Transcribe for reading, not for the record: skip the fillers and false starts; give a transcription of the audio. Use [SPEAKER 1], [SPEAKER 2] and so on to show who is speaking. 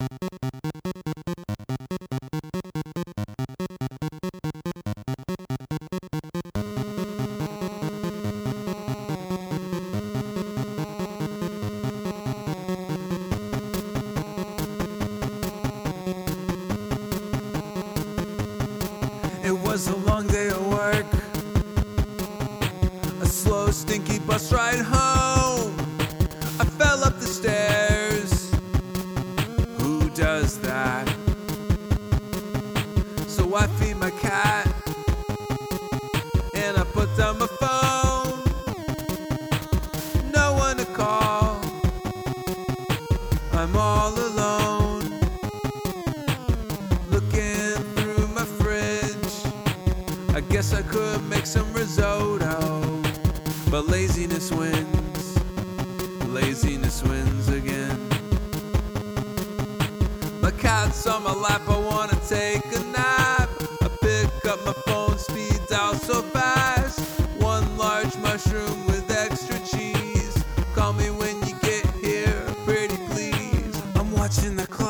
[SPEAKER 1] It was a long day of work, a slow, stinky bus ride home. I fell up the stairs. Who does that? So I feed my cat and I put down my phone. No one to call, I'm all alone. Looking through my fridge, I guess I could make some risotto, but laziness wins. Laziness wins again. My cat's on my lap, I wanna take a nap. I pick up my phone, speeds out so fast. One large mushroom with extra cheese. Call me when you get here, pretty please. I'm watching the clouds